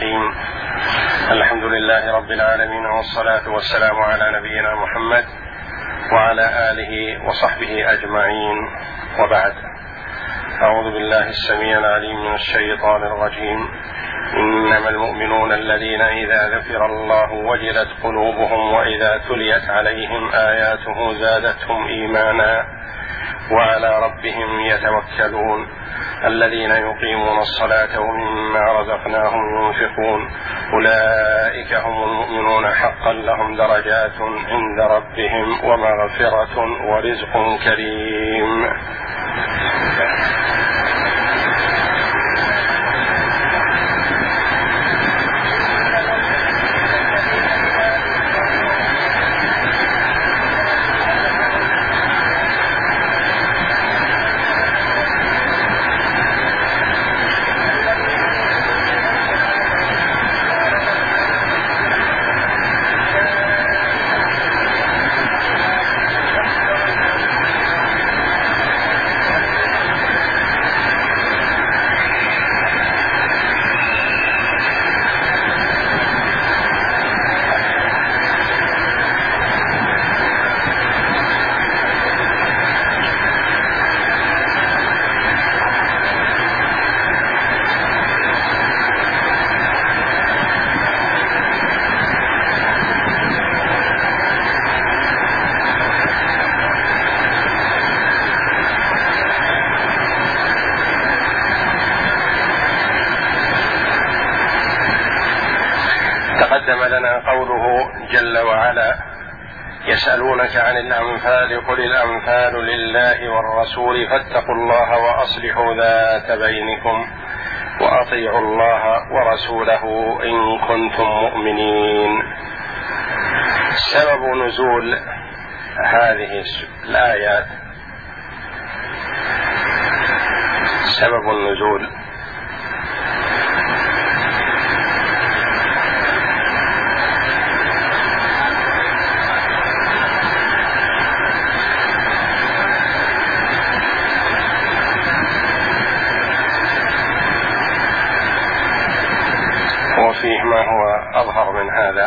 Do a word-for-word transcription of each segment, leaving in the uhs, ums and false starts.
الرحيم. الحمد لله رب العالمين، والصلاة والسلام على نبينا محمد وعلى آله وصحبه أجمعين، وبعد. أعوذ بالله السميع العليم من الشيطان الرجيم. إنما المؤمنون الذين إذا ذكر الله وجلت قلوبهم وإذا تليت عليهم آياته زادتهم إيمانا وعلى ربهم يتوكلون الذين يقيمون الصلاة ومما رزقناهم ينفقون أولئك هم المؤمنون حقا لهم درجات عند ربهم ومغفرة ورزق كريم. تقدم لنا قوله جل وعلا: يسألونك عن الأنفال قل الأنفال لله والرسول فاتقوا الله وأصلحوا ذات بينكم وأطيعوا الله ورسوله إن كنتم مؤمنين. سبب نزول هذه الآيات، سبب النزول وفيه ما هو أظهر من هذا،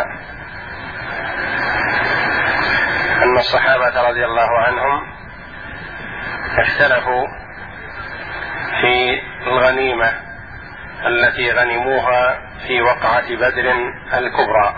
أن الصحابة رضي الله عنهم اختلفوا في الغنيمة التي غنموها في وقعة بدر الكبرى،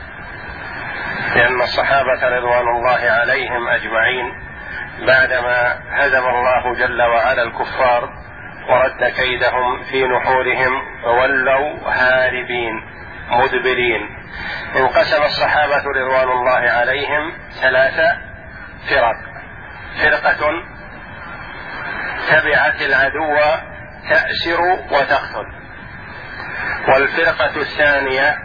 لأن الصحابة رضوان الله عليهم أجمعين بعدما هزم الله جل وعلا الكفار ورد كيدهم في نحورهم فولوا هاربين مدبرين، انقسم الصحابة رضوان الله عليهم ثلاث فرق: فرقة تبعت العدو تأسر وتقتل، والفرقة الثانية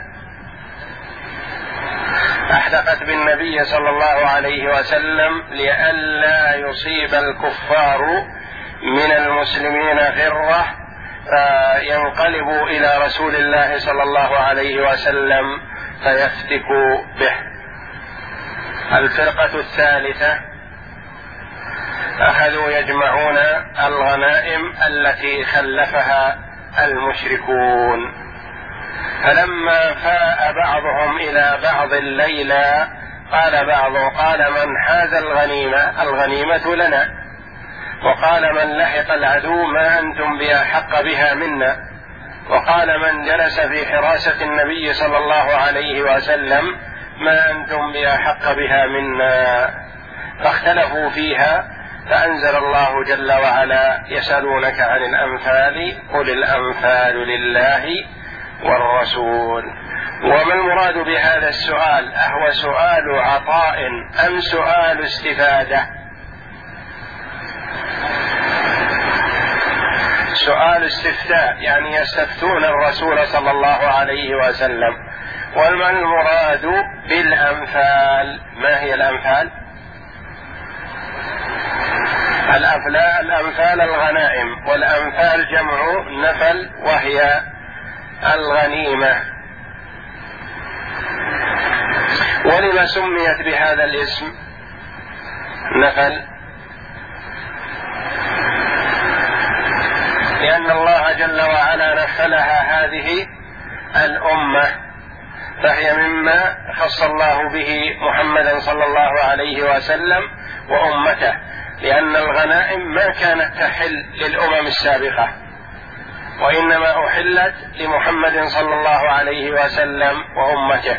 أحدقت بالنبي صلى الله عليه وسلم لئلا يصيب الكفار من المسلمين غرة فينقلبوا إلى رسول الله صلى الله عليه وسلم فيفتكوا به. الفرقة الثالثة أخذوا يجمعون الغنائم التي خلفها المشركون، فلما فاء بعضهم إلى بعض الليلة قال بعض قال من حاز الغنيمة الغنيمة لنا، وقال من لحق العدو ما أنتم بأحق بها منا، وقال من جلس في حراسة النبي صلى الله عليه وسلم ما أنتم بأحق بها منا، فاختلفوا فيها، فأنزل الله جل وعلا: يسألونك عن الأنفال قل الأنفال لله والرسول. وما المراد بهذا السؤال؟ أهو سؤال عطاء أم سؤال استفادة؟ سؤال استفتاء، يعني يستفتون الرسول صلى الله عليه وسلم. وما المراد بالأنفال؟ ما هي الأنفال؟ الأنفال الغنائم، والأنفال جمع نفل وهي الغنيمة. ولما سميت بهذا الاسم نفل؟ لأن الله جل وعلا نفلها هذه الأمة، فهي مما خص الله به محمدا صلى الله عليه وسلم وأمته، لأن الغنائم ما كانت تحل للأمم السابقة، وإنما أحلت لمحمد صلى الله عليه وسلم وأمته.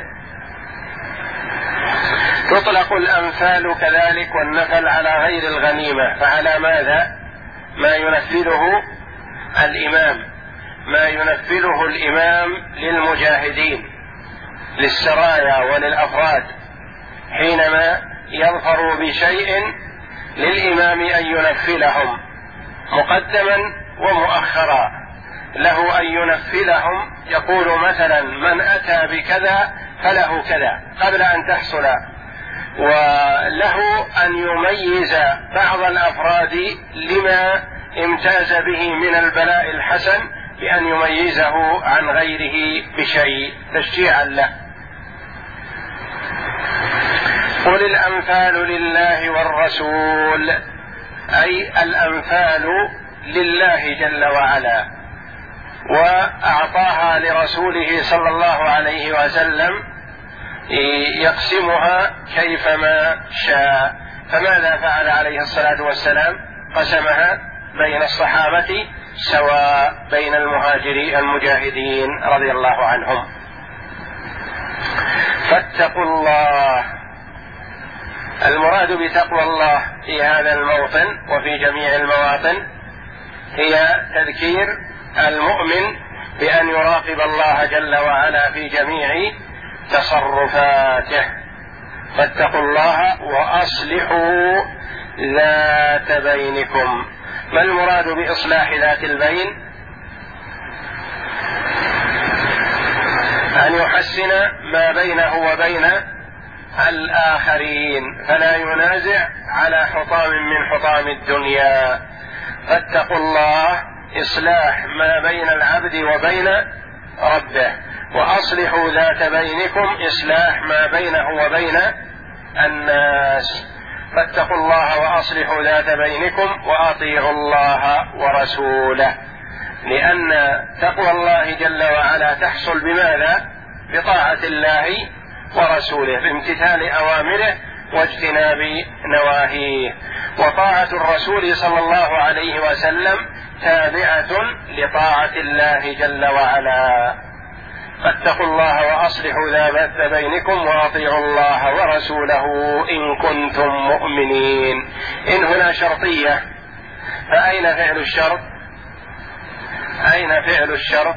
تطلق الأنفال كذلك والنفل على غير الغنيمة، فعلى ماذا؟ ما ينفذه الإمام، ما ينفذه الإمام للمجاهدين، للسرايا وللأفراد، حينما يظفر بشيء للإمام أن ينفذهم مقدما ومؤخرا، له أن ينفذهم، يقول مثلا من أتى بكذا فله كذا قبل أن تحصل، وله أن يميز بعض الأفراد لما امتاز به من البلاء الحسن بأن يميزه عن غيره بشيء تشجيعا له. قل الأنفال لله والرسول، أي الأنفال لله جل وعلا، وأعطاها لرسوله صلى الله عليه وسلم يقسمها كيفما شاء. فماذا فعل عليه الصلاة والسلام؟ قسمها بين الصحابة سواء، بين المهاجرين المجاهدين رضي الله عنهم. فاتقوا الله، المراد بتقوى الله في هذا الموطن وفي جميع المواطن هي تذكير المؤمن بأن يراقب الله جل وعلا في جميع تصرفاته. فاتقوا الله وأصلحوا ذات بينكم. ما المراد بإصلاح ذات البين؟ أن يحسن ما بينه وبين الآخرين، فلا ينازع على حطام من حطام الدنيا. فاتقوا الله إصلاح ما بين العبد وبين ربه، وأصلحوا ذات بينكم إصلاح ما بينه وبين الناس. فاتقوا الله وأصلحوا ذات بينكم وأطيعوا الله ورسوله، لأن تقوى الله جل وعلا تحصل بماذا؟ بطاعة الله ورسوله، بامتثال أوامره واجتناب نواهيه. وطاعة الرسول صلى الله عليه وسلم تابعة لطاعة الله جل وعلا. فاتقوا الله وأصلحوا ذات بينكم وأطيعوا الله ورسوله إن كنتم مؤمنين. إن هنا شرطية، فأين فعل الشرط؟ أين فعل الشرط؟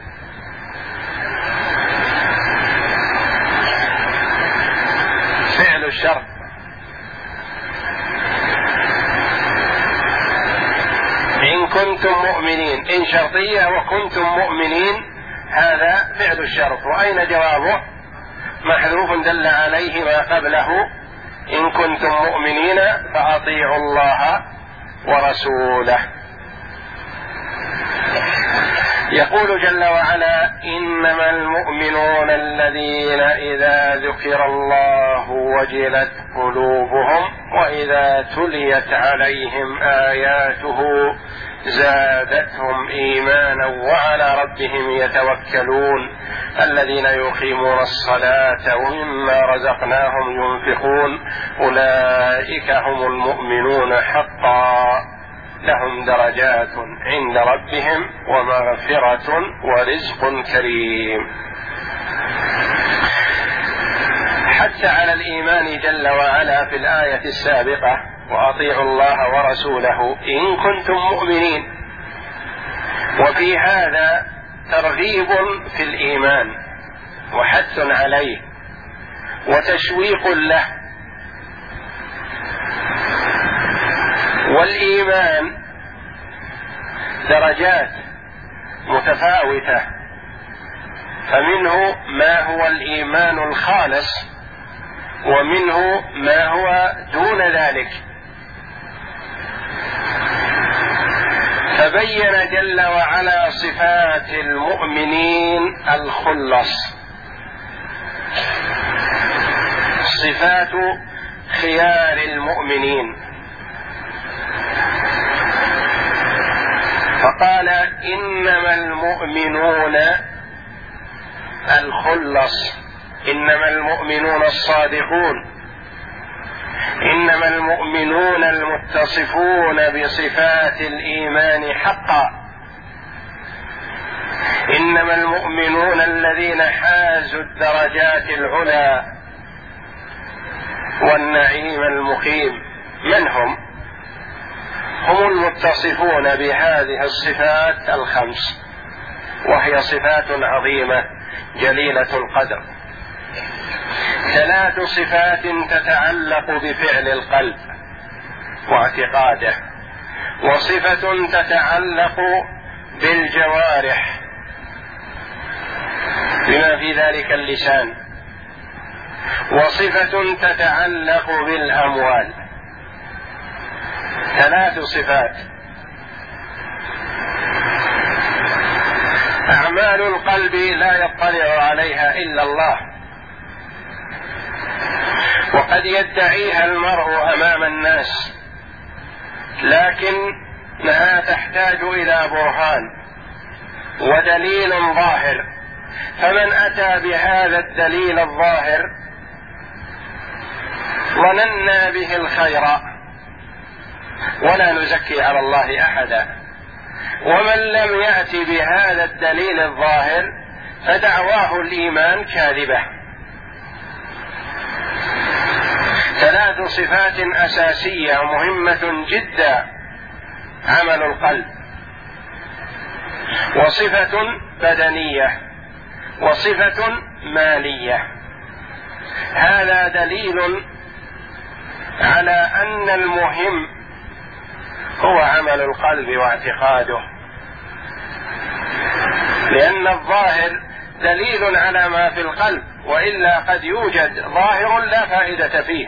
فعل الشرط إن كنتم مؤمنين، إن شرطية وكنتم مؤمنين، هذا فعل الشرط. وأين جوابه؟ محذوف دل عليه ما قبله، إن كنتم مؤمنين فأطيعوا الله ورسوله. يقول جل وعلا: إنما المؤمنون الذين إذا ذكر الله وجلت قلوبهم وإذا تليت عليهم آياته زادتهم إيمانا وعلى ربهم يتوكلون الذين يقيمون الصلاة ومما رزقناهم ينفقون أولئك هم المؤمنون حقا لهم درجات عند ربهم ومغفرة ورزق كريم. حتى على الإيمان جل وعلا في الآية السابقة: وأطيعوا الله ورسوله إن كنتم مؤمنين. وفي هذا ترغيب في الإيمان وحث عليه وتشويق له. والإيمان درجات متفاوتة، فمنه ما هو الإيمان الخالص ومنه ما هو دون ذلك. فبين جل وعلا صفات المؤمنين الخلص، صفات خيار المؤمنين، فقال: إنما المؤمنون الخلص، إنما المؤمنون الصادقون، إنما المؤمنون المتصفون بصفات الإيمان حقا، إنما المؤمنون الذين حازوا الدرجات العلى والنعيم المقيم. من هم؟ هم المتصفون بهذه الصفات الخمس، وهي صفات عظيمة جليلة القدر. ثلاث صفات تتعلق بفعل القلب واعتقاده، وصفة تتعلق بالجوارح بما في ذلك اللسان، وصفة تتعلق بالأموال. ثلاث صفات. أعمال القلب لا يطلع عليها إلا الله، وقد يدعيها المرء أمام الناس، لكنها تحتاج إلى برهان ودليل ظاهر. فمن أتى بهذا الدليل الظاهر ظننا به الخير ولا نزكي على الله أحدا، ومن لم يأت بهذا الدليل الظاهر فدعواه الإيمان كاذبة. ثلاث صفات أساسية مهمة جدا: عمل القلب، وصفة بدنية، وصفة مالية. هذا دليل على أن المهم هو عمل القلب واعتقاده، لأن الظاهر دليل على ما في القلب، وإلا قد يوجد ظاهر لا فائدة فيه،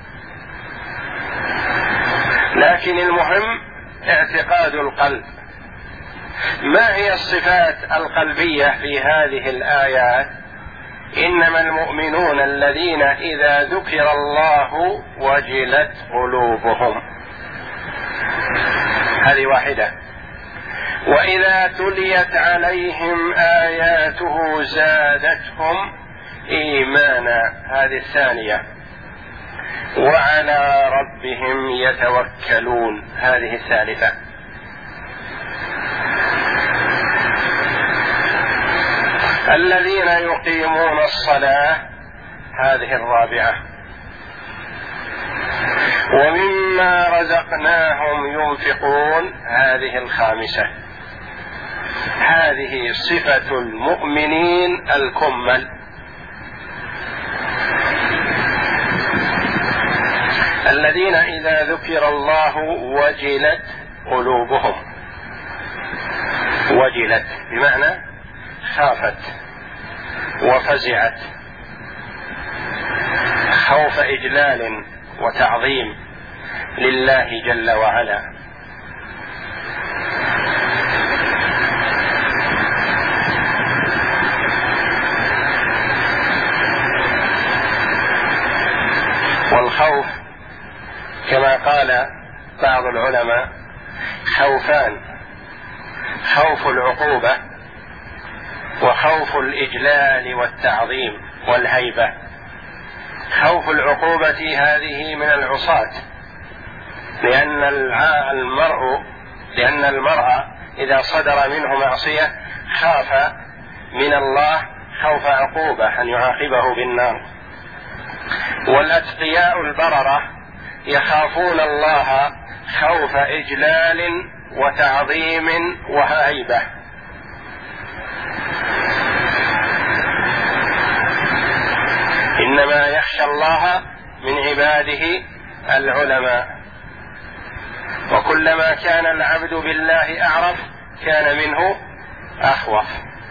لكن المهم اعتقاد القلب. ما هي الصفات القلبية في هذه الآيات؟ إنما المؤمنون الذين إذا ذكر الله وجلت قلوبهم، هذه واحدة. وإذا تليت عليهم آياته زادتهم إيمانا، هذه الثانية. وعلى ربهم يتوكلون، هذه الثالثة. الذين يقيمون الصلاة، هذه الرابعة. ومما رزقناهم ينفقون، هذه الخامسة. هذه صفة المؤمنين الكمل، الذين إذا ذكر الله وجلت قلوبهم. وجلت بمعنى خافت وفزعت، خوف إجلال وتعظيم لله جل وعلا. والخوف كما قال بعض العلماء خوفان: خوف العقوبة، وخوف الإجلال والتعظيم والهيبة. خوف العقوبة هذه من العصاة، لأن المرء لأن المرء إذا صدر منه معصية خاف من الله خوف عقوبة أن يعاقبه بالنار. والأتقياء البررة يخافون الله خوف إجلال وتعظيم وهيبة. إنما يخشى الله من عباده العلماء، وكلما كان العبد بالله أعرف كان منه أخوف.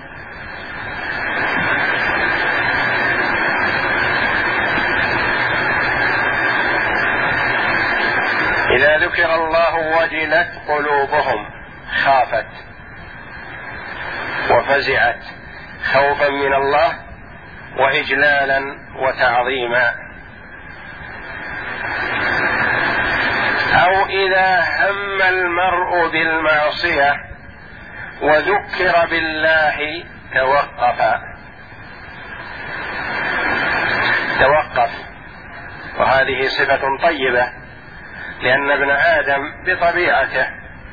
إذا ذكر الله وجلت قلوبهم، خافت وفزعت خوفا من الله وإجلالا وتعظيما. أو إذا هم المرء بالمعصية وذكر بالله توقف. وهذه صفة طيبة، لأن ابن آدم بطبيعته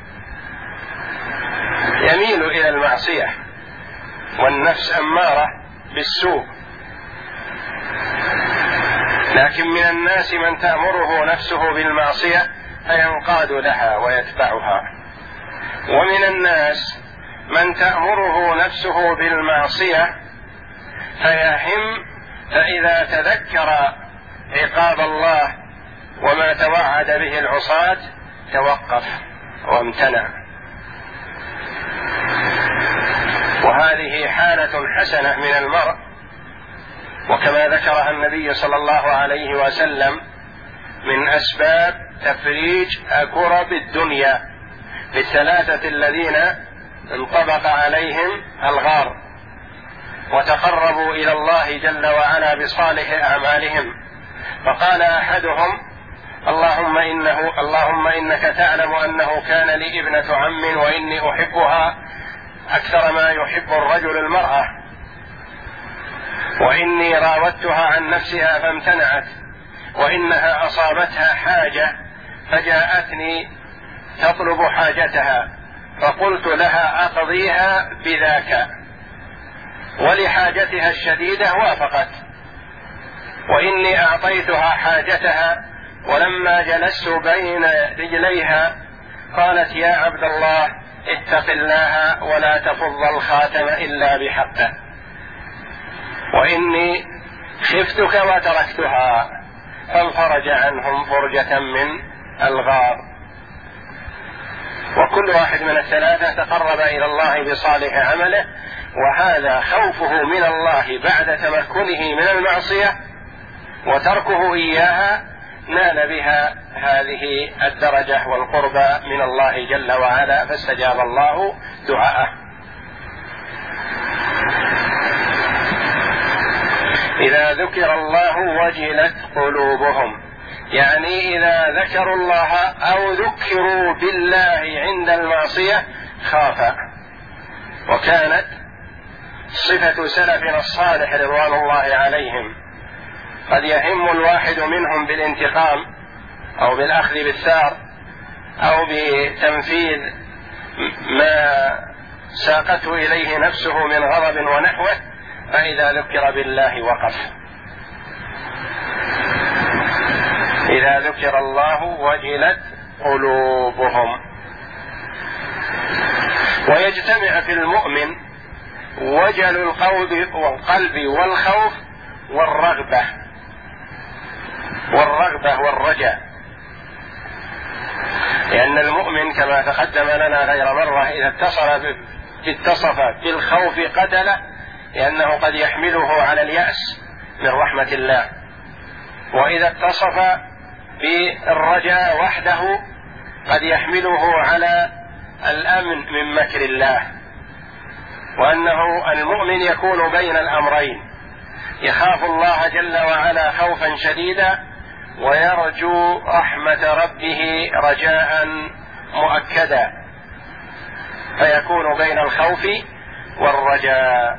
يميل إلى المعصية، والنفس أمارة بالسوء، لكن من الناس من تأمره نفسه بالمعصية فينقاد لها ويتبعها، ومن الناس من تأمره نفسه بالمعصية فيهم، فإذا تذكر عقاب الله وما توعد به العصاة توقف وامتنع. وهذه حالة حسنة من المرء، وكما ذكرها النبي صلى الله عليه وسلم من أسباب تفريج كرب الدنيا للثلاثة الذين انطبق عليهم الغار وتقربوا إلى الله جل وعلا بصالح أعمالهم، فقال أحدهم: اللهم إنه اللهم إنك تعلم أنه كان لي ابنة عم وإني أحبها أكثر ما يحب الرجل المرأة، وإني راودتها عن نفسها فامتنعت، وإنها أصابتها حاجة فجاءتني تطلب حاجتها فقلت لها أقضيها بذاك، ولحاجتها الشديدة وافقت، وإني أعطيتها حاجتها ولما جلست بين رجليها قالت: يا عبد الله اتق الله ولا تفض الخاتم إلا بحقه، وإني خفتك وتركتها، فانفرج عنهم فرجة من الغار. وكل واحد من الثلاثة تقرب إلى الله بصالح عمله، وهذا خوفه من الله بعد تمكنه من المعصية وتركه إياها نال بها هذه الدرجة والقربى من الله جل وعلا، فاستجاب الله دعاءه. إذا ذكر الله وجلت قلوبهم، يعني إذا ذكروا الله أو ذكروا بالله عند المعصية خاف. وكانت صفة سلفنا الصالح رضوان الله عليهم، قد يهم الواحد منهم بالانتقام أو بالأخذ بالثار أو بتنفيذ ما ساقته إليه نفسه من غضب ونحوه، فإذا ذكر بالله وقف. إذا ذكر الله وجلت قلوبهم. ويجتمع في المؤمن وجل القلب والخوف والرغبة والرغبة والرجاء، لأن المؤمن كما تقدم لنا غير مرة إذا اتصل اتصف بالخوف قتله، لأنه قد يحمله على اليأس من رحمة الله، وإذا اتصف بالرجاء وحده قد يحمله على الأمن من مكر الله، وأنه المؤمن يكون بين الأمرين، يخاف الله جل وعلا خوفا شديدا ويرجو رحمة ربه رجاء مؤكدا، فيكون بين الخوف والرجاء.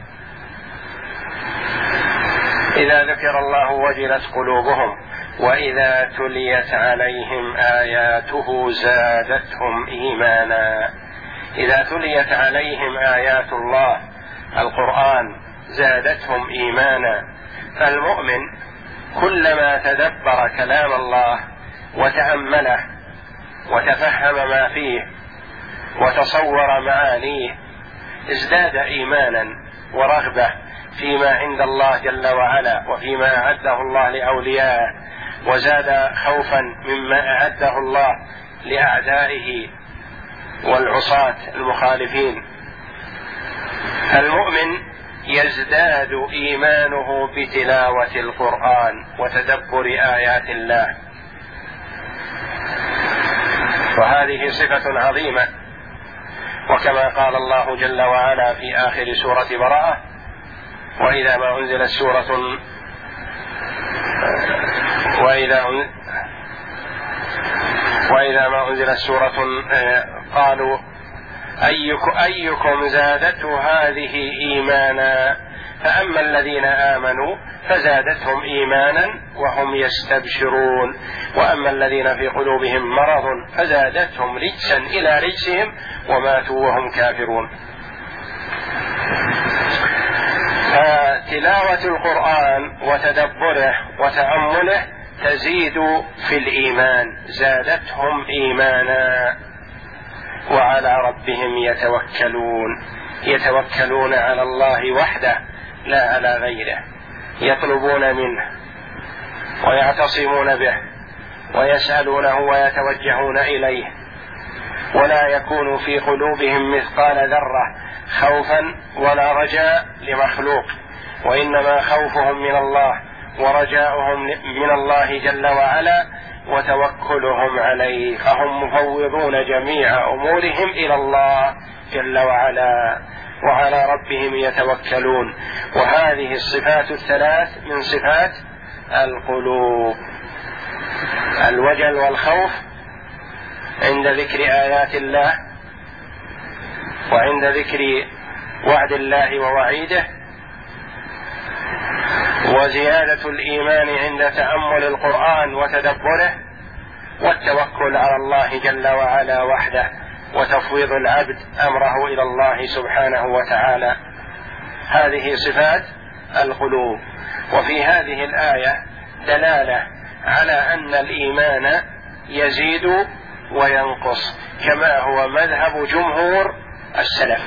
إذا ذكر الله وجلت قلوبهم وإذا تليت عليهم آياته زادتهم إيمانا. إذا تليت عليهم آيات الله القرآن زادتهم إيمانا. فالمؤمن كلما تدبر كلام الله وتأمله وتفهم ما فيه وتصور معانيه ازداد إيمانا ورغبة فيما عند الله جل وعلا وفيما أعده الله لأوليائه، وزاد خوفا مما أعده الله لأعدائه والعصاة المخالفين. المؤمن يزداد إيمانه بتلاوة القرآن وتدبر آيات الله، وهذه صفة عظيمة، وكما قال الله جل وعلا في آخر سورة براءة: وإذا ما أنزلت سورة وإذا وإذا ما أنزلت سورة قالوا أيكم, أيكم زادته هذه إيمانا، فأما الذين آمنوا فزادتهم إيمانا وهم يستبشرون، وأما الذين في قلوبهم مرض فزادتهم رجسا إلى رجسهم وماتوا وهم كافرون. فتلاوة القرآن وتدبره وتأمله تزيد في الإيمان، زادتهم إيمانا، وعلى ربهم يتوكلون، يتوكلون على الله وحده لا على غيره، يطلبون منه ويعتصمون به ويسألونه ويتوجهون إليه، ولا يكون في قلوبهم مثقال ذرة خوفا ولا رجاء لمخلوق، وإنما خوفهم من الله ورجاؤهم من الله جل وعلا وتوكلهم عليه، فهم مفوضون جميع أمورهم إلى الله جل وعلا، وعلى ربهم يتوكلون. وهذه الصفات الثلاث من صفات القلوب: الوجل والخوف عند ذكر آيات الله، وعند ذكر وعد الله ووعيده، وزيادة الإيمان عند تأمل القرآن وتدبره، والتوكل على الله جل وعلا وحده، وتفويض العبد أمره إلى الله سبحانه وتعالى. هذه صفات القلوب. وفي هذه الآية دلالة على أن الإيمان يزيد وينقص، كما هو مذهب جمهور السلف،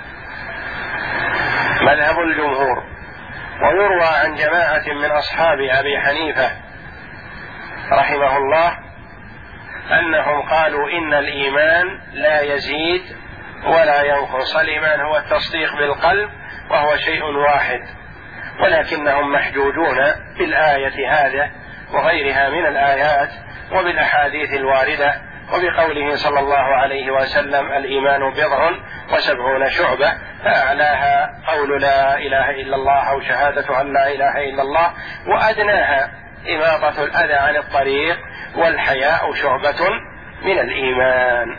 مذهب الجمهور. ويروى عن جماعة من أصحاب أبي حنيفة رحمه الله أنهم قالوا إن الإيمان لا يزيد ولا ينقص، الإيمان هو التصديق بالقلب وهو شيء واحد، ولكنهم محجوجون بالآية هذه وغيرها من الآيات وبالأحاديث الواردة، وبقوله صلى الله عليه وسلم: الإيمان بضع وسبعون شعبة، فأعلاها قول لا إله إلا الله أو شهادة أن لا إله إلا الله، وأدناها إماطة الأذى عن الطريق، والحياء شعبة من الإيمان.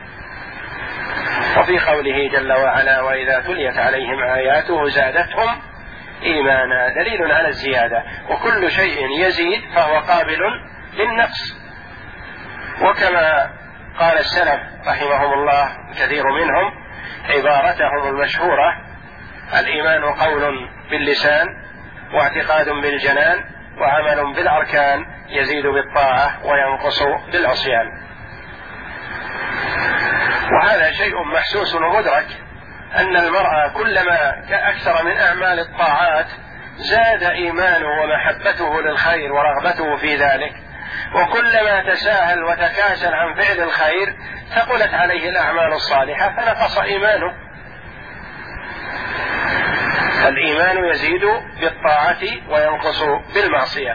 وفي قوله جل وعلا: وإذا تليت عليهم آياته زادتهم إيمانا، دليل على الزيادة، وكل شيء يزيد فهو قابل للنقص. وكما قال السلف رحمهم الله كثير منهم عبارتهم المشهورة: الإيمان قول باللسان واعتقاد بالجنان وعمل بالأركان، يزيد بالطاعة وينقص بالعصيان. وهذا شيء محسوس ومدرك، أن المرء كلما أكثر من أعمال الطاعات زاد إيمانه ومحبته للخير ورغبته في ذلك، وكلما تساهل وتكاسل عن فعل الخير ثقلت عليه الأعمال الصالحة فنقص إيمانه. الإيمان يزيد بالطاعة وينقص بالمعصية.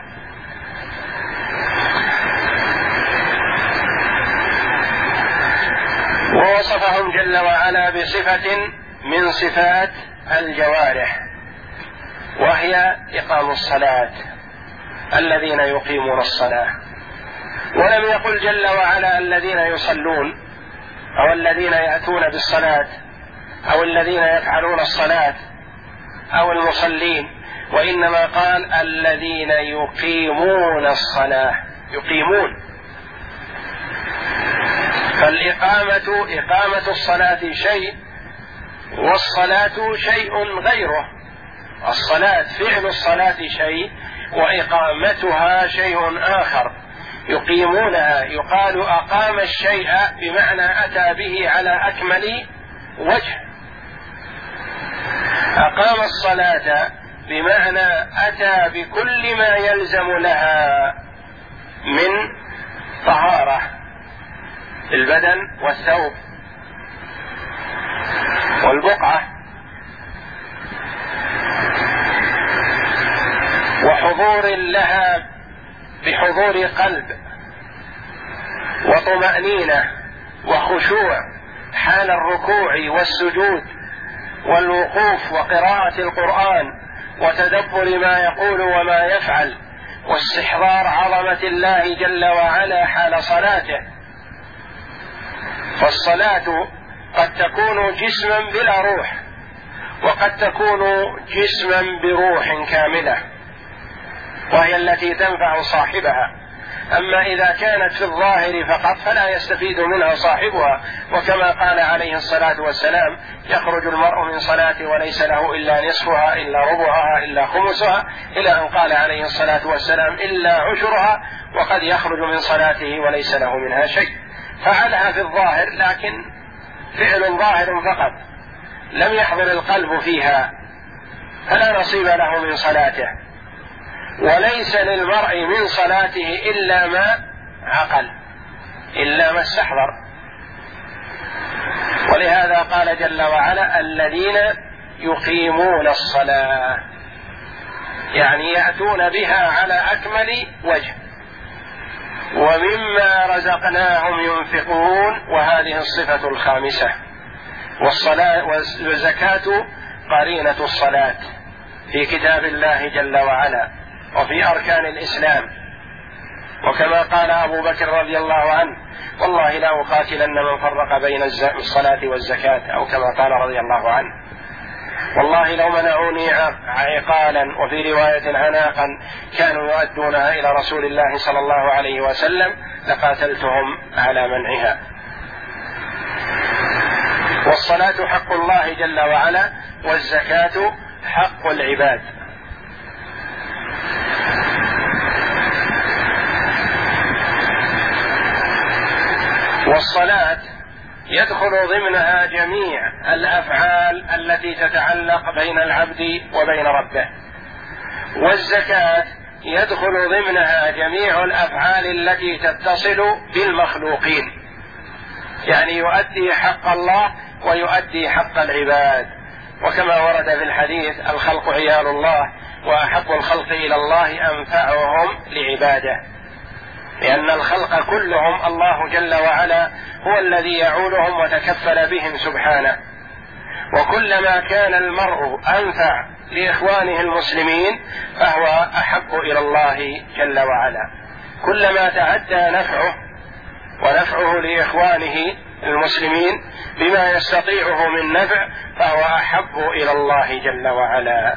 ووصفهم جل وعلا بصفة من صفات الجوارح، وهي إقام الصلاة، الذين يقيمون الصلاة. ولم يقل جل وعلا الذين يصلون أو الذين يأتون بالصلاة أو الذين يفعلون الصلاة أو المصلين، وإنما قال الذين يقيمون الصلاة، يقيمون. فالإقامة إقامة الصلاة شيء، والصلاة شيء غيره. الصلاة فعل الصلاة شيء، وإقامتها شيء آخر. يقيمونها يقال أقام الشيء بمعنى أتى به على أكمل وجه. أقام الصلاة بمعنى أتى بكل ما يلزم لها من طهارة البدن والثوب والبقعة، وحضور لها بحضور قلب وطمأنينة وخشوع حال الركوع والسجود والوقوف وقراءة القرآن وتدبر ما يقول وما يفعل، واستحضار عظمة الله جل وعلا حال صلاته. فالصلاة قد تكون جسما بلا روح، وقد تكون جسما بروح كاملة وهي التي تنفع صاحبها. أما إذا كانت في الظاهر فقط فلا يستفيد منها صاحبها، وكما قال عليه الصلاة والسلام: يخرج المرء من صلاته وليس له إلا نصفها إلا ربعها إلا خمسها، إلى أن قال عليه الصلاة والسلام: إلا عشرها، وقد يخرج من صلاته وليس له منها شيء. فعلها في الظاهر لكن فعل ظاهر فقط، لم يحضر القلب فيها، فلا نصيب له من صلاته. وليس للمرء من صلاته إلا ما عقل، إلا ما استحضر. ولهذا قال جل وعلا: الذين يقيمون الصلاة، يعني يأتون بها على أكمل وجه. ومما رزقناهم ينفقون، وهذه الصفة الخامسة. والصلاة والزكاة قرينة الصلاة في كتاب الله جل وعلا وفي أركان الإسلام. وكما قال أبو بكر رضي الله عنه: والله لا أقاتلن من فرق بين الصلاة والزكاة، أو كما قال رضي الله عنه: والله لو منعوني عقالا، وفي رواية عناقا، كانوا يؤدونها إلى رسول الله صلى الله عليه وسلم لقاتلتهم على منعها. والصلاة حق الله جل وعلا، والزكاة حق العباد. والصلاة يدخل ضمنها جميع الأفعال التي تتعلق بين العبد وبين ربه، والزكاة يدخل ضمنها جميع الأفعال التي تتصل بالمخلوقين، يعني يؤدي حق الله ويؤدي حق العباد. وكما ورد في الحديث: الخلق عيال الله، وأحب الخلق إلى الله أنفعهم لعباده، لأن الخلق كلهم الله جل وعلا هو الذي يعولهم وتكفل بهم سبحانه. وكلما كان المرء أنفع لإخوانه المسلمين فهو أحب إلى الله جل وعلا. كلما تعدى نفعه ونفعه لإخوانه المسلمين بما يستطيعه من نفع فهو أحب إلى الله جل وعلا.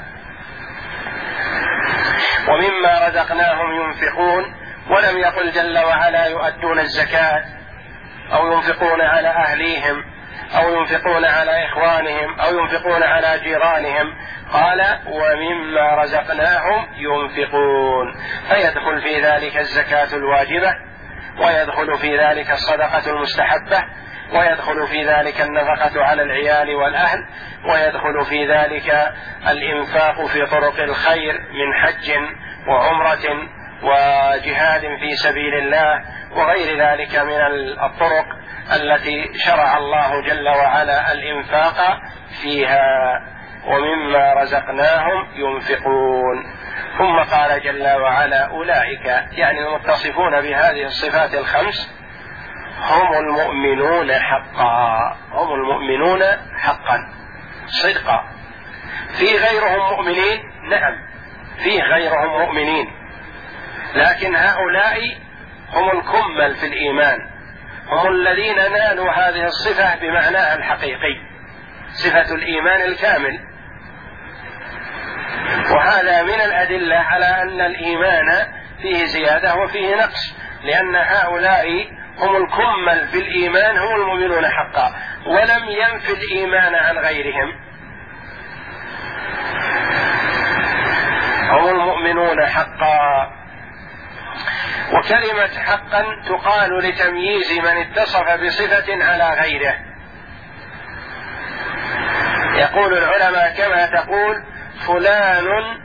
ومما رزقناهم ينفقون، ولم يقل جل وعلا يؤدون الزكاة أو ينفقون على أهليهم أو ينفقون على إخوانهم أو ينفقون على جيرانهم، قال: ومما رزقناهم ينفقون، فيدخل في ذلك الزكاة الواجبة، ويدخل في ذلك الصدقة المستحبة، ويدخل في ذلك النفقة على العيال والأهل، ويدخل في ذلك الإنفاق في طرق الخير من حج وعمرة وجهاد في سبيل الله وغير ذلك من الطرق التي شرع الله جل وعلا الإنفاق فيها. ومما رزقناهم ينفقون. ثم قال جل وعلا: أولئك، يعني المتصفون بهذه الصفات الخمس، هم المؤمنون حقا. هم المؤمنون حقا صدقا. في غيرهم مؤمنين؟ نعم، في غيرهم مؤمنين، لكن هؤلاء هم الكمل في الإيمان، هم الذين نالوا هذه الصفة بمعناها الحقيقي، صفة الإيمان الكامل. وهذا من الأدلة على أن الإيمان فيه زيادة وفيه نقص، لأن هؤلاء هم الكمل في الإيمان، هم المؤمنون حقا، ولم ينفي الإيمان عن غيرهم. هم المؤمنون حقا. وكلمة حقا تقال لتمييز من اتصف بصفة على غيره. يقول العلماء كما تقول فلان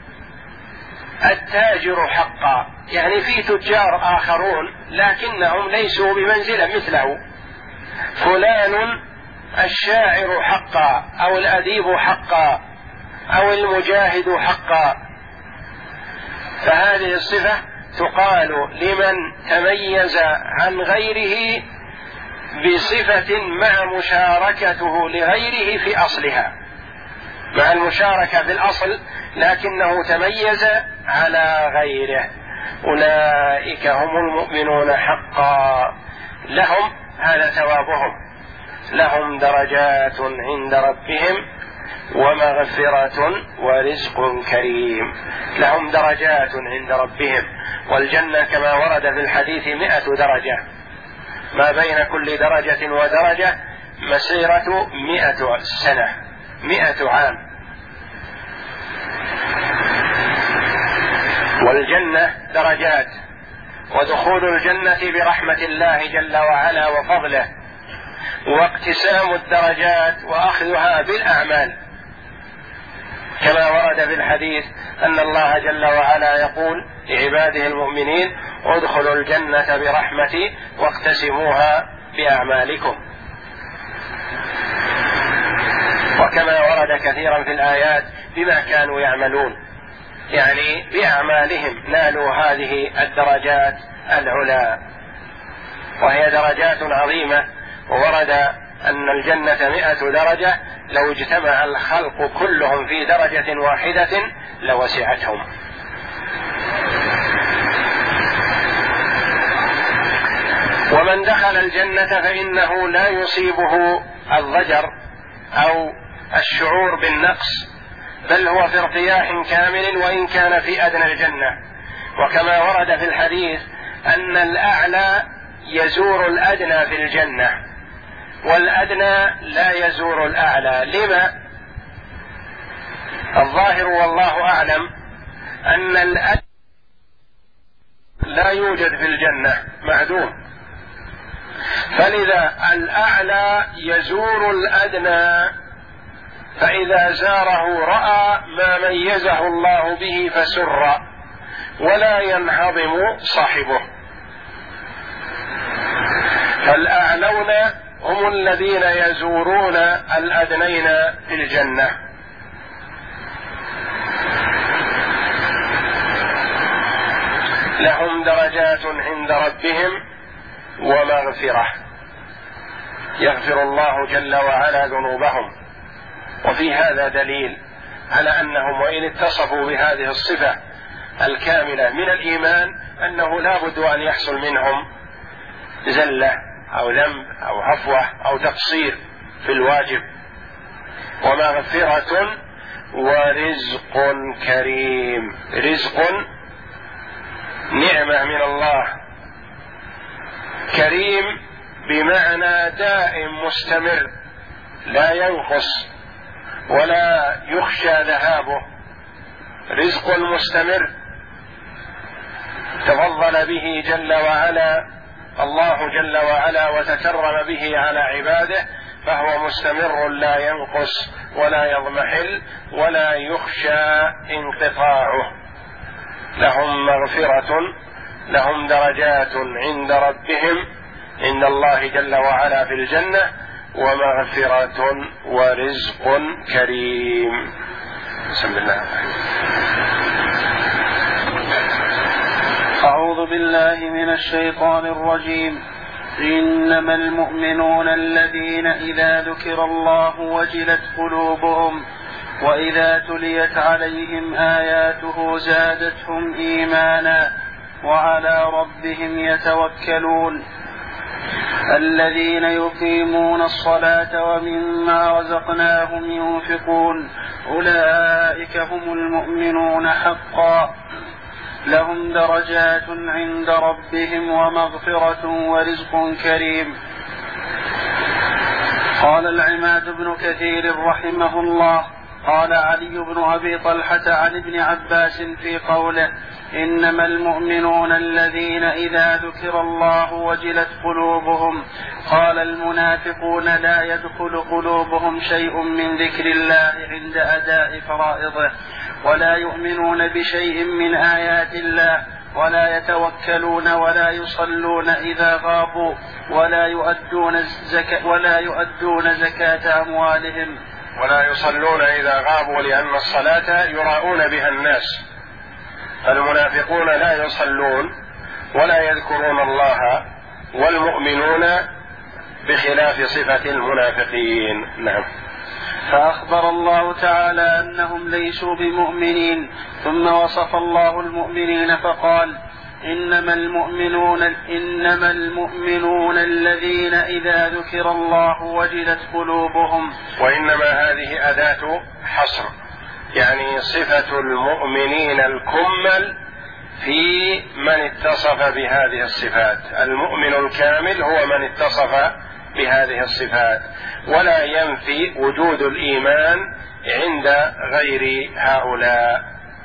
التاجر حقا، يعني في تجار آخرون لكنهم ليسوا بمنزلة مثله. فلان الشاعر حقا، أو الأديب حقا، أو المجاهد حقا. فهذه الصفة تقال لمن تميز عن غيره بصفة مع مشاركته لغيره في أصلها، مع المشاركة في الأصل لكنه تميز على غيره. أولئك هم المؤمنون حقا، لهم هذا ثوابهم، لهم درجات عند ربهم ومغفرة ورزق كريم. لهم درجات عند ربهم، والجنة كما ورد في الحديث مئة درجة، ما بين كل درجة ودرجة مسيرة مئة سنة، مئة عام. والجنة درجات، ودخول الجنة برحمة الله جل وعلا وفضله، واقتسام الدرجات وأخذها بالأعمال، كما ورد في الحديث أن الله جل وعلا يقول لعباده المؤمنين: ادخلوا الجنة برحمتي واقتسموها بأعمالكم. وكما ورد كثيرا في الآيات بما كانوا يعملون، يعني بأعمالهم نالوا هذه الدرجات العلى، وهي درجات عظيمة. وورد أن الجنة مئة درجة، لو اجتمع الخلق كلهم في درجة واحدة لوسعتهم. ومن دخل الجنة فإنه لا يصيبه الضجر أو الشعور بالنقص، بل هو في ارتياح كامل وإن كان في أدنى الجنة. وكما ورد في الحديث أن الأعلى يزور الأدنى في الجنة، والأدنى لا يزور الأعلى. لما؟ الظاهر والله أعلم أن الأدنى لا يوجد في الجنة، معدوم، فلذا الأعلى يزور الأدنى، فإذا زاره رأى ما ميزه الله به فسر، ولا ينهضم صاحبه. فالأعلون هم الذين يزورون الأدنين في الجنة. لهم درجات عند ربهم ومغفرة، يغفر الله جل وعلا ذنوبهم. وفي هذا دليل على أنهم وإن اتصفوا بهذه الصفة الكاملة من الإيمان أنه لا بد أن يحصل منهم زلة أو ذنب أو عفوة أو تقصير في الواجب. ومغفرة ورزق كريم، رزق نعمة من الله، كريم بمعنى دائم مستمر لا ينقص ولا يخشى ذهابه، رزق مستمر تفضل به جل وعلا الله جل وعلا وتكرم به على عباده، فهو مستمر لا ينقص ولا يضمحل ولا يخشى انقطاعه. لهم مغفرة، لهم درجات عند ربهم عند الله جل وعلا في الجنة، ومغفرة ورزق كريم. بسم الله الرحمن الرحيم. أعوذ بالله من الشيطان الرجيم. إنما المؤمنون الذين إذا ذكر الله وجلت قلوبهم وإذا تليت عليهم آياته زادتهم إيمانا وعلى ربهم يتوكلون. الذين يقيمون الصلاة ومما رزقناهم ينفقون أولئك هم المؤمنون حقا، لهم درجات عند ربهم ومغفرة ورزق كريم. قال العماد بن كثير رحمه الله: قال علي بن أبي طلحة عن ابن عباس في قوله: إنما المؤمنون الذين إذا ذكر الله وجلت قلوبهم، قال المنافقون لا يدخل قلوبهم شيء من ذكر الله عند أداء فرائضه، ولا يؤمنون بشيء من آيات الله، ولا يتوكلون ولا يصلون إذا غابوا، ولا يؤدون زكاة ولا يؤدون زكاة أموالهم، ولا يصلون إذا غابوا، لأن الصلاة يراؤون بها الناس. المنافقون لا يصلون ولا يذكرون الله، والمؤمنون بخلاف صفة المنافقين. نعم. فأخبر الله تعالى أنهم ليسوا بمؤمنين، ثم وصف الله المؤمنين فقال: إنما المؤمنون, إنما المؤمنون الذين إذا ذكر الله وجلت قلوبهم. وإنما هذه أداة حصر، يعني صفة المؤمنين الكمل في من اتصف بهذه الصفات. المؤمن الكامل هو من اتصف بهذه الصفات، ولا ينفي وجود الإيمان عند غير هؤلاء.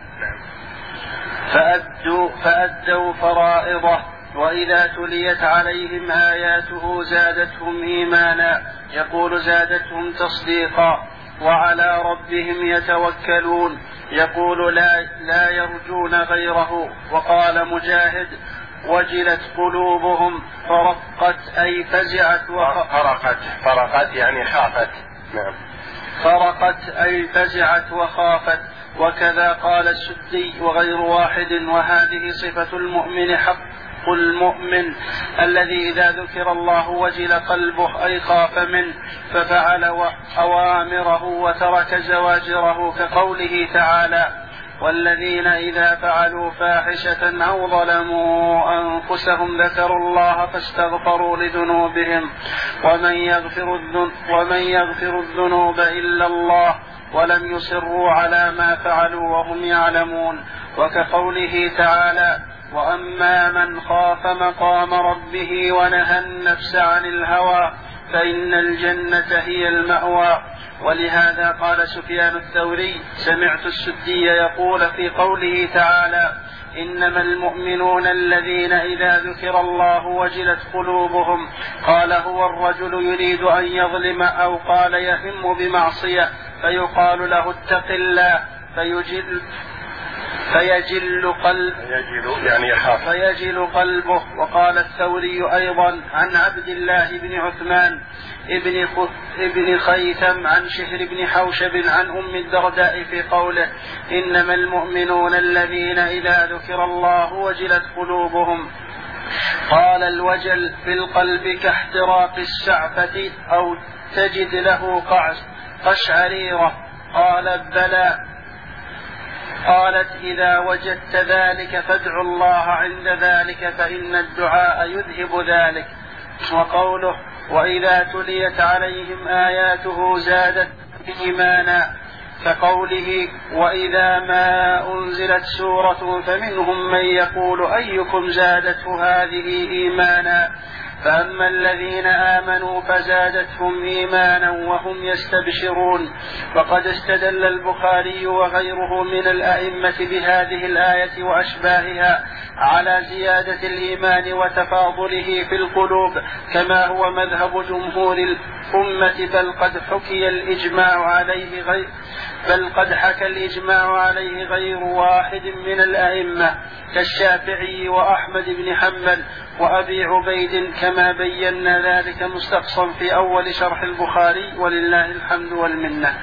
فأدوا, فأدوا فرائضه، وإذا تليت عليهم آياته زادتهم إيمانا، يقول زادتهم تصديقا، وعلى ربهم يتوكلون، يقول لا, لا يرجون غيره. وقال مجاهد وجلت قلوبهم فرقت أي فزعت فرقت فرقت يعني خافت. نعم. فرقت أي فزعت وخافت. وكذا قال السدي وغير واحد. وهذه صفة المؤمن حق المؤمن الذي إذا ذكر الله وجل قلبه أي خاف منه ففعل أوامره وترك زواجره، كقوله تعالى والذين إذا فعلوا فاحشة أو ظلموا أنفسهم ذكروا الله فاستغفروا لذنوبهم ومن يغفر الذنوب, ومن يغفر الذنوب إلا الله ولم يصروا على ما فعلوا وهم يعلمون. وكقوله تعالى وأما من خاف مقام ربه ونهى النفس عن الهوى فإن الجنة هي المأوى. ولهذا قال سفيان الثوري سمعت السدي يقول في قوله تعالى إنما المؤمنون الذين إذا ذكر الله وجلت قلوبهم، قال هو الرجل يريد أن يظلم أو قال يهم بمعصية فيقال له اتق الله فيجل فيجل, قلب فيجل, يعني يخاف فيجل قلبه. وقال الثوري أيضا عن عبد الله بن عثمان ابن, ابن خيثم عن شهر بن حوشب عن أم الدرداء في قوله إنما المؤمنون الذين إذا ذكر الله وجلت قلوبهم، قال الوجل في القلب كاحتراق السعفة أو تجد له قشعريرة. قال بلى. قالت إذا وجدت ذلك فادع الله عند ذلك فإن الدعاء يذهب ذلك. وقوله وإذا تليت عليهم آياته زادت إيمانا، كقوله وإذا ما أنزلت سورة فمنهم من يقول أيكم زادته هذه إيمانا، فأما الذين آمنوا فزادتهم إيمانا وهم يستبشرون. وقد استدل البخاري وغيره من الأئمة بهذه الآية وأشباهها على زيادة الإيمان وتفاضله في القلوب كما هو مذهب جمهور الأمة، بل قد حكي الإجماع عليه غير بل قد حكى الإجماع عليه غير واحد من الأئمة كالشافعي وأحمد بن حنبل وأبي عبيد، كما بينا ذلك مستقصا في أول شرح البخاري ولله الحمد والمنة.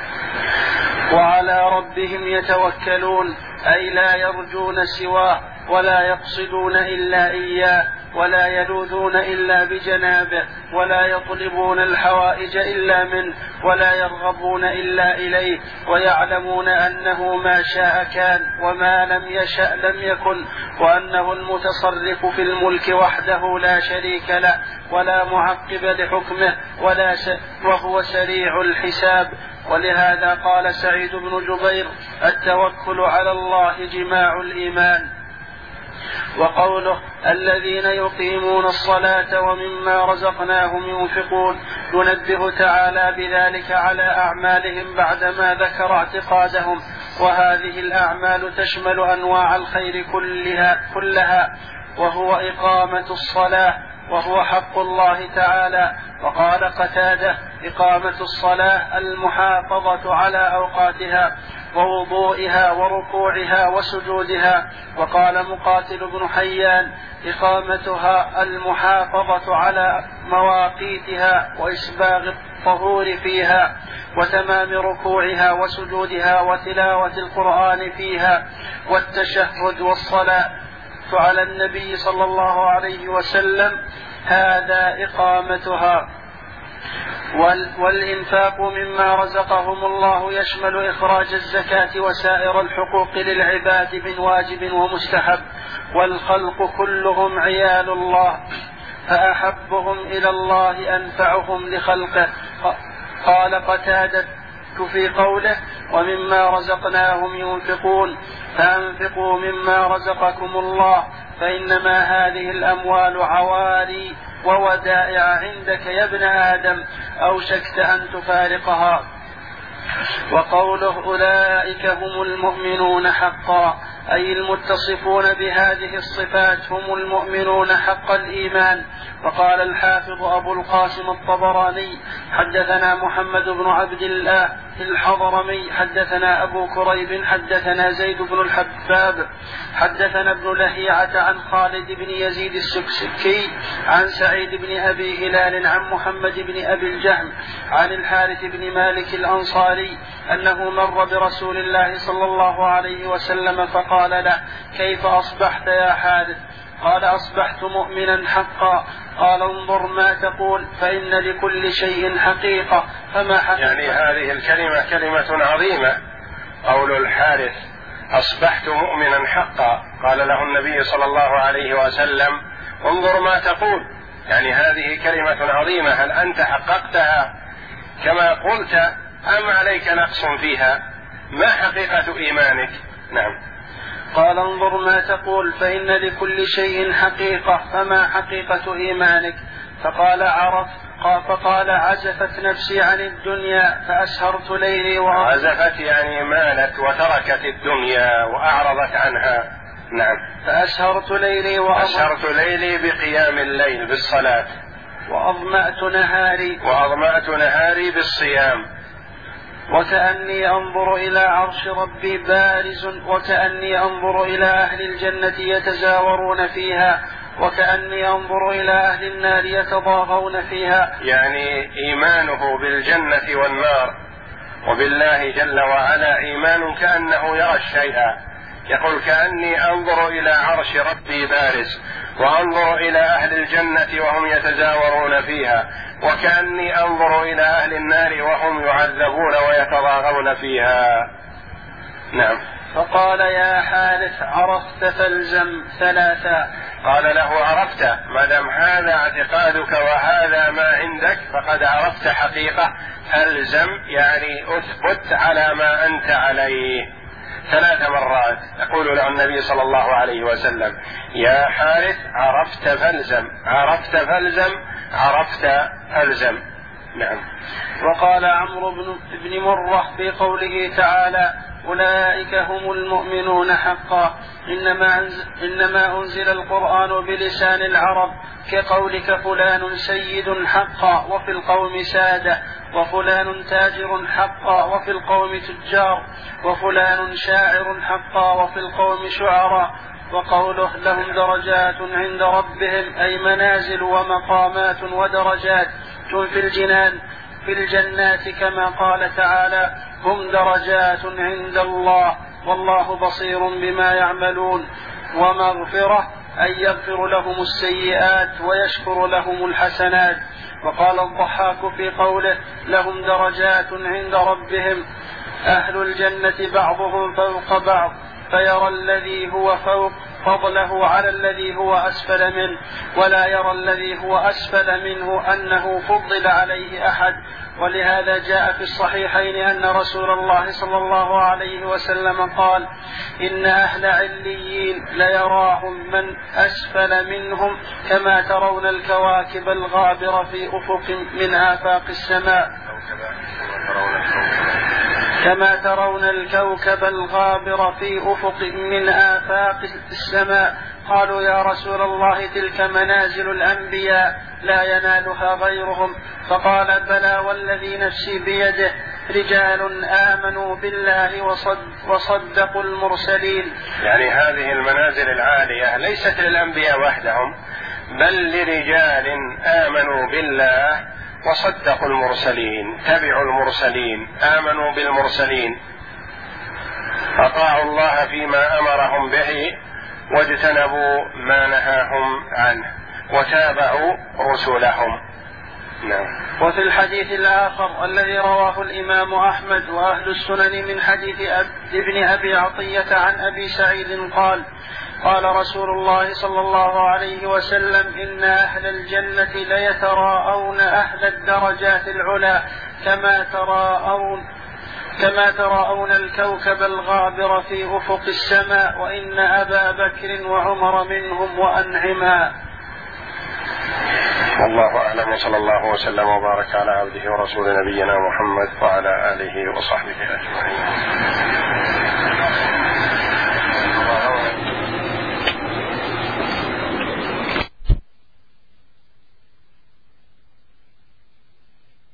وعلى ربهم يتوكلون أي لا يرجون سواه ولا يقصدون إلا إياه ولا يلوذون إلا بجنابه ولا يطلبون الحوائج إلا منه ولا يرغبون إلا إليه، ويعلمون أنه ما شاء كان وما لم يشأ لم يكن، وأنه المتصرف في الملك وحده لا شريك له ولا معقب لحكمه ولا س... وهو سريع الحساب. ولهذا قال سعيد بن جبير التوكل على الله جماع الإيمان. وقوله الذين يقيمون الصلاة ومما رزقناهم ينفقون ينبه تعالى بذلك على أعمالهم بعدما ذكر اعتقادهم، وهذه الأعمال تشمل أنواع الخير كلها, كلها وهو إقامة الصلاة وهو حق الله تعالى. وقال قتادة إقامة الصلاة المحافظة على أوقاتها ووضوئها وركوعها وسجودها. وقال مقاتل بن حيان إقامتها المحافظة على مواقيتها وإسباغ الطهور فيها وتمام ركوعها وسجودها وتلاوة القرآن فيها والتشهد والصلاة على النبي صلى الله عليه وسلم، هذا إقامتها. والإنفاق مما رزقهم الله يشمل إخراج الزكاة وسائر الحقوق للعباد من واجب ومستحب، والخلق كلهم عيال الله، فأحبهم إلى الله أنفعهم لخلقه. قال قتادة في قوله ومما رزقناهم ينفقون، فأنفقوا مما رزقكم الله، فإنما هذه الأموال عواري وودائع عندك يا ابن آدم، أوشكت أن تفارقها. وقوله أولئك هم المؤمنون حقا، أي المتصفون بهذه الصفات هم المؤمنون حق الإيمان. وقال الحافظ أبو القاسم الطبراني حدثنا محمد بن عبد الله الحضرمي حدثنا أبو كريب حدثنا زيد بن الحباب حدثنا ابن لهيعة عن خالد بن يزيد السكسكي عن سعيد بن أبي هلال عن محمد بن أبي الجهم عن الحارث بن مالك الأنصاري أنه مر برسول الله صلى الله عليه وسلم فقال له كيف أصبحت يا حارث؟ قال أصبحت مؤمنا حقا. قال انظر ما تقول فإن لكل شيء حقيقة فما حقيقة. يعني هذه الكلمة كلمة عظيمة، قول الحارث أصبحت مؤمنا حقا، قال له النبي صلى الله عليه وسلم انظر ما تقول، يعني هذه كلمة عظيمة، هل أنت حققتها كما قلت أم عليك نقص فيها؟ ما حقيقة إيمانك؟ نعم. قال انظر ما تقول فإن لكل شيء حقيقة فما حقيقة إيمانك؟ فقال عرف فقال عزفت نفسي عن الدنيا فأسهرت ليلي وأصبحت. عزفت يعني مالت وتركت الدنيا وأعرضت عنها. نعم. فأسهرت ليلي وأسهرت ليلي بقيام الليل بالصلاة، وأظمأت نهاري وأظمأت نهاري بالصيام، وكأني أنظر إلى عرش ربي بارز، وكأني أنظر إلى أهل الجنة يتزاورون فيها، وكأني أنظر إلى أهل النار يتضاغون فيها. يعني إيمانه بالجنة والنار وبالله جل وعلا إيمان كأنه يرى الشيء، يقول كأني أنظر إلى عرش ربي بارز، وأنظر إلى أهل الجنة وهم يتزاورون فيها، وكأني أنظر إلى أهل النار وهم يعذبون ويتضاغون فيها. نعم. فقال يا حارث عرفت فالزم ثلاثا. قال له عرفت، ما دام هذا اعتقادك وهذا ما عندك فقد عرفت حقيقة، الزم يعني أثبت على ما أنت عليه. ثلاث مرات يقول له النبي صلى الله عليه وسلم يا حارث عرفت فالزم، عرفت فالزم، عرفت فالزم. نعم. وقال عمرو بن مرة في قوله تعالى أولئك هم المؤمنون حقا، إنما أنزل, إنما أنزل القرآن بلسان العرب، كقولك فلان سيد حقا وفي القوم سادة، وفلان تاجر حقا وفي القوم تجار، وفلان شاعر حقا وفي القوم شعراء. وقوله لهم درجات عند ربهم أي منازل ومقامات ودرجات في الجنان في الجنات، كما قال تعالى هم درجات عند الله والله بصير بما يعملون. ومغفرة أي يغفر لهم السيئات ويشكر لهم الحسنات. وقال الضحاك في قوله لهم درجات عند ربهم أهل الجنة بعضهم فوق بعض، فيرى الذي هو فوق فضله على الذي هو أسفل منه، ولا يرى الذي هو أسفل منه أنه فضل عليه أحد. ولهذا جاء في الصحيحين أن رسول الله صلى الله عليه وسلم قال إن أهل عليين ليراهم من أسفل منهم كما ترون الكواكب الغابرة في أفق من آفاق السماء، كما ترون الكوكب الغابر في أفق من آفاق السماء. قالوا يا رسول الله تلك منازل الأنبياء لا ينالها غيرهم. فقال بلى والذي نفسي بيده رجال آمنوا بالله وصدقوا المرسلين. يعني هذه المنازل العالية ليست للأنبياء وحدهم، بل لرجال آمنوا بالله وصدقوا المرسلين، تبعوا المرسلين، آمنوا بالمرسلين، أطاعوا الله فيما أمرهم به واجتنبوا ما نهاهم عنه وتابعوا رسلهم. نعم. وفي الحديث الآخر الذي رواه الإمام أحمد وأهل السنن من حديث ابن أبي عطية عن أبي سعيد قال قال رسول الله صلى الله عليه وسلم إن أهل الجنة ليتراءون أهل الدرجات العلى كما تراءون كما تراءون الكوكب الغابر في أفق السماء وإن أبا بكر وعمر منهم وأنعما. والله أعلم، وصلى الله وسلم وبارك على عبده ورسول نبينا محمد وعلى آله وصحبه أجمعين.